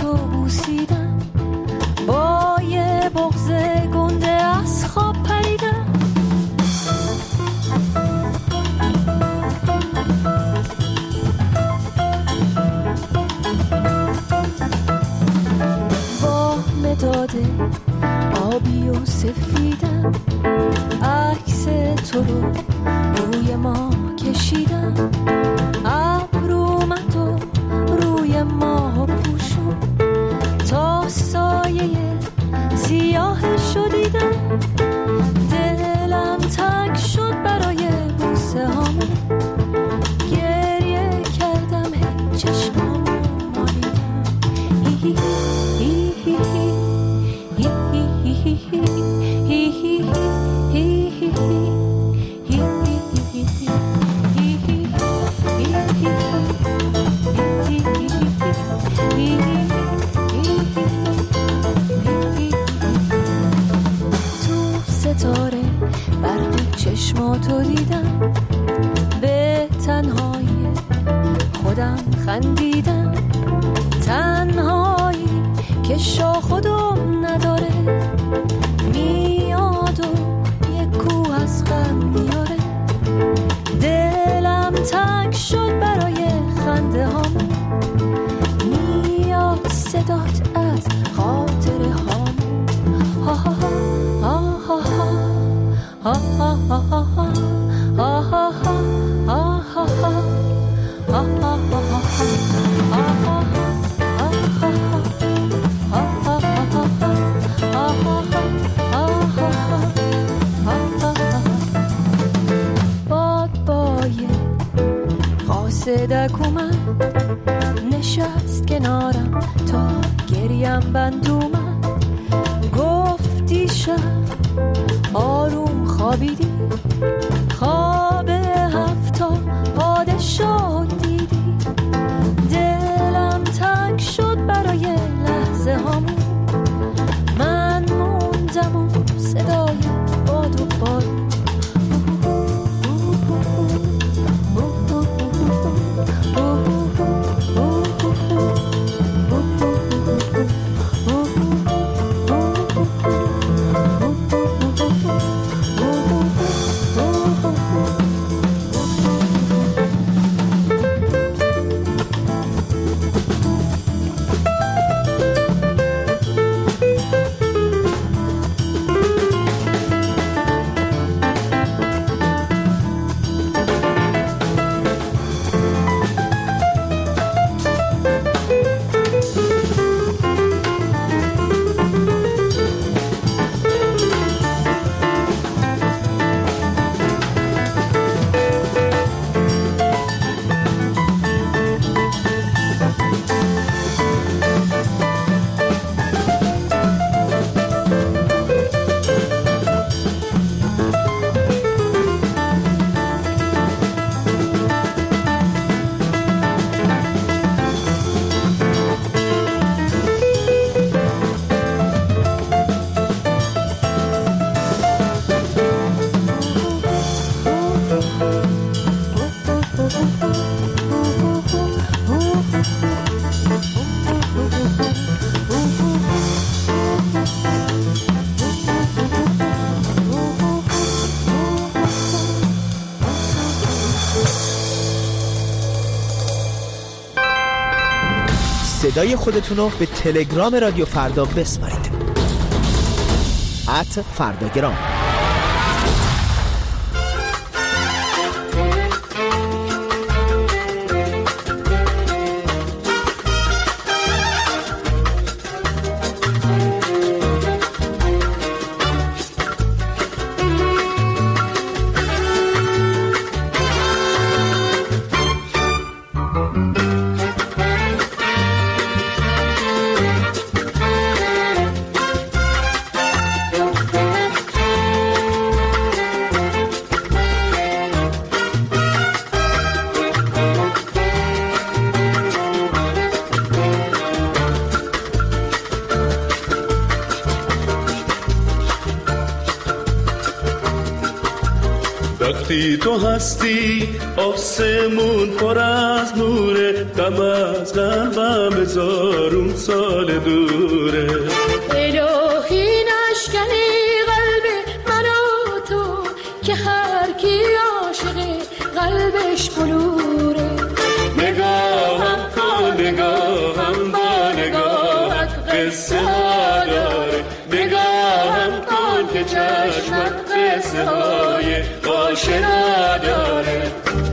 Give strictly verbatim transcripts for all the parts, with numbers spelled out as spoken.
تو بوسیدم، با یه بغض گنده از خواب پریدم. با مداده آبی و سفیدم، عکس تو رو روی ما کشیدم. ابرومت و روی ماه پوشون، تا سایه سیاه شدیدم. دلم تنگ شد برای بوسه هامون، گریه کردم هی چشمامو مالیدم. هی هی هی هی هی هی هی هی هی هی تو ستاره برقی چشماتو دیدم، به تنهایی خودم خندیدم. تنهایی که شاخ و دم نداره، میاد و یک کوه از غم میاره. دلم تنگ شد برای خنده هامون، میاد صدات از خاطره هامون. ها ها ها ها ها ها ها ها ها ها صدق اومد، نشست کنارم تا گریم بند اومد. گفتی شب آروم خوابیدی، خواب هفتا پادشاه دیدی. دلم تنگ شد برای لحظه هامون، من موندم و صدای باد و بارون. صدای خودتون رو به تلگرام رادیو فردا بسپارید. ات فرداگرام. وقتی تو هستی آسمون پر از نوره، غم از قلبم هزارون سال دوره. الهی نشکنی قلب من و تو که هر کی عاشق قلبش بلوره. نگاهم کن نگاهم با نگاهت قصه ها داره، نگاهم کن که چشمت قصه های آشنا داره.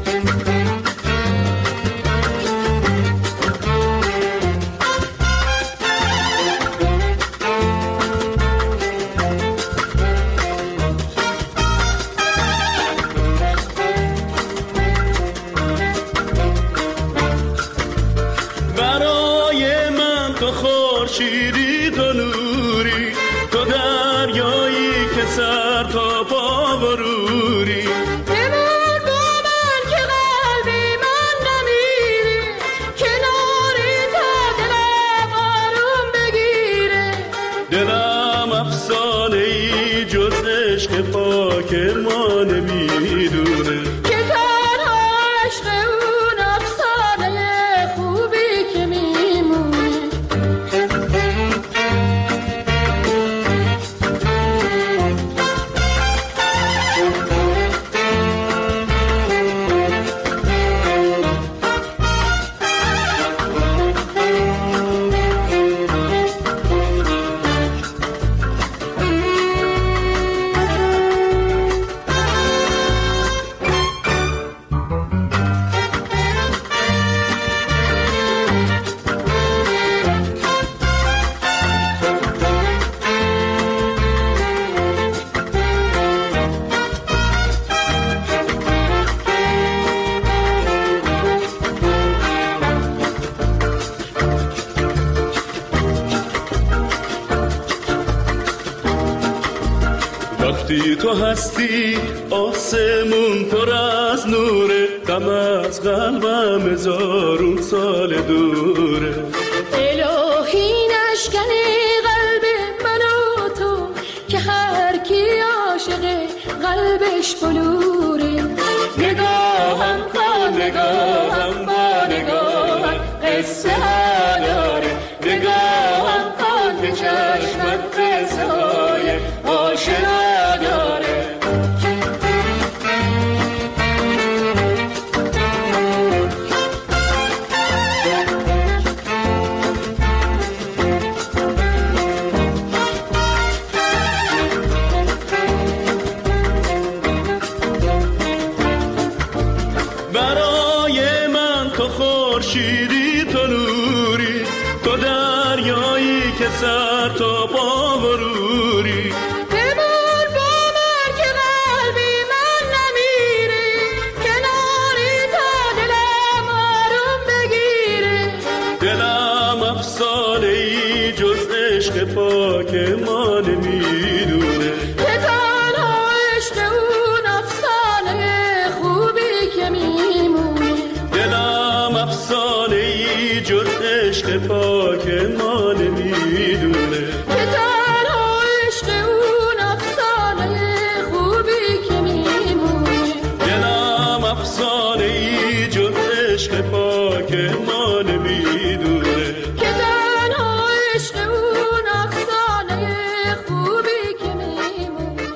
خورشیدی تو نوری، تو دریایی که سر تا پا بروری. بمون با من که قلبی من نمیره، کناری تا دلم آروم بگیره. دلم افسانه ای جز عشق پاک ما نمیدونه، که تنها عشق اون افسانه خوبی که میمونه. وقتی تو هستی آسمون پر از نوره، غم از قلبم هزارون سال دوره. الهی نشکنی قلب من و تو که هر کی عاشق قلبش بلوره. نگاهم کن نگاهم با نگاهت قصه ها داره، نگاهم کن که چشمت قصه های آشنا داره. برای من تو خورشیدی تو نوری، تو دریایی که سر تا پا بروری. بمون با من که قلبی من نمیره، کناری تا دلم آروم بگیره. دلم افسانه ای جز عشق پاک ما نمیدونه، که تنها عشق اون افسانه خوبی که میمونه. دلم افسانه ای جز عشق پاک ما نمیدونه، که تنها عشق اون افسانه خوبی که میمونه. دلم افسانه ای جز عشق پاک ما نمیدونه، که تنها عشق اون افسانه خوبی که میمونه.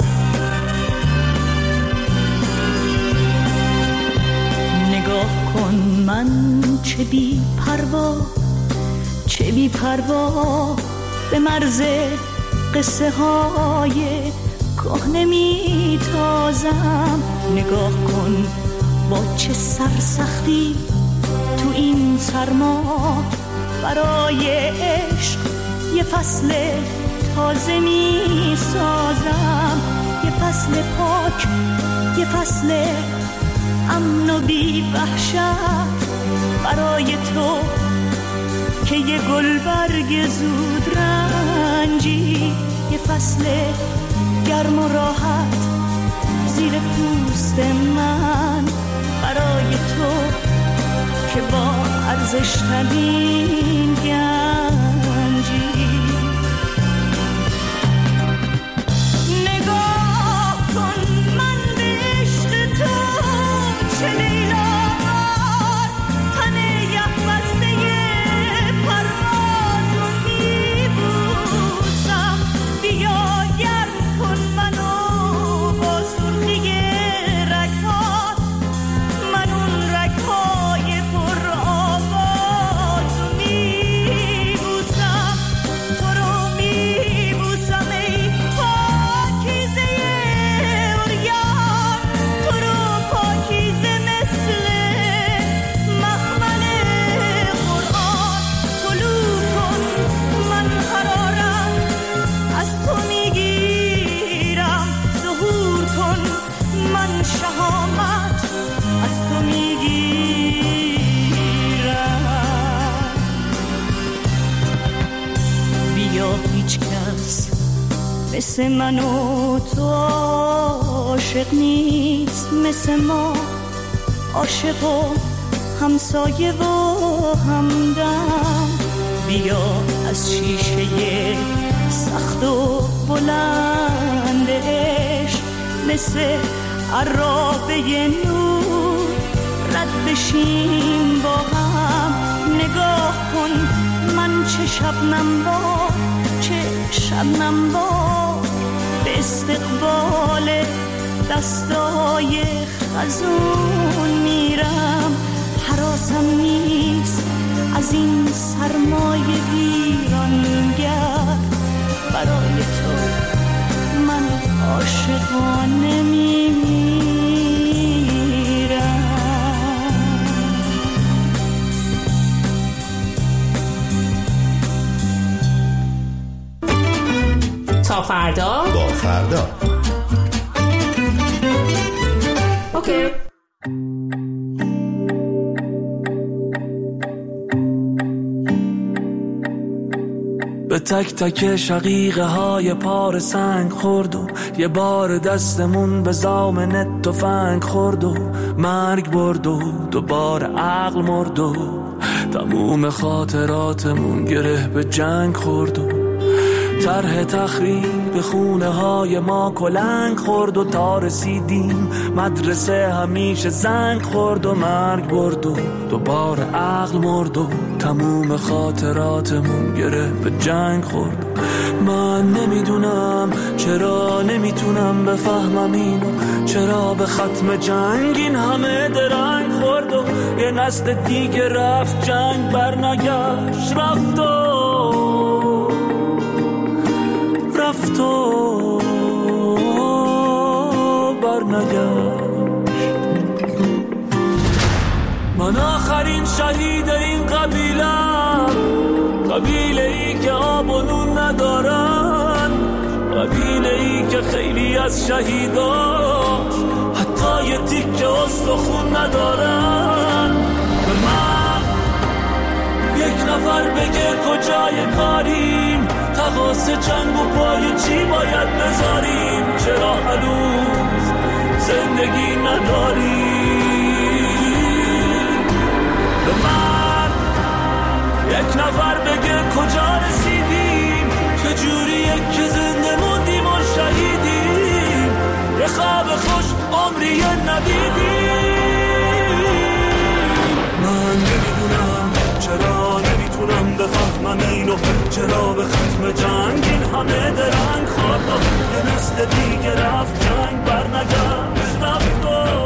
نگاه کن من چه بی پروا، چه بی پروا به مرز قصه های کهنه می تازم. نگاه کن با چه سرسختی تو این سرما برای عشق یه فصل تازه می سازم. یه فصل پاک، یه فصل امن و بی وحشت برای تو که یه گل برگ زود رنجی. یه فصل گرم و راحت زیر پوست من برای تو که با ارزش ترین گنجی. نگاه کن من به عشق تو چه لیلا تنه مثل من و تو عاشق نیست، مثل ما عاشق و همسایه و همدم. بیا از شیشه سخت و بلند عشق مثل عرابه نور رد بشیم با هم. نگاه کن من چه شبنم با چه شبنم با به استقبال دستای خزون میرم. حراسم نیست از این سرمایه ویرانگر، برای تو من عاشقانه میمیرم. تا فردا با فردا. اوکی. به تک تک شقیقه های پار سنگ خورد و یه بار دستمون به زامن تفنگ خورد و مرگ برد و دوباره عقل مرد و تموم خاطراتمون گره به جنگ خورد و طرح تخریب خونه های ما کلنگ خورد و تا رسیدیم مدرسه همیشه زنگ خورد و مرگ برد و دوباره عقل مرد و تموم خاطراتمون گره به جنگ خورد. من نمیدونم چرا نمیتونم بفهمم اینو، چرا به ختم جنگ این همه درنگ خورد و یه نسل دیگه رفت جنگ برنگشت، رفت و رفت و برنگشت. من آخرین شهید این قبیلم، قبیله ای که آب و نون ندارن، قبیله ای که خیلی از شهیداش حتی یه تیکه استخون ندارن. به من یک نفر بگه کجای کاریم، تقاس جنگ و پای چی باید بذاریم، چرا هنوز زندگی نداریم. به من یک نفر بگه کجا رسیدیم، چجوریه که زنده موندیم و شهیدیم، یه خواب خوش عمری ندیدیم. من نمیدونم چرا نمیتونم بفهمم اینو، چرا به ختم جنگ این همه درنگ خورد و یه نسل دیگه رفت جنگ برنگشت، رفت و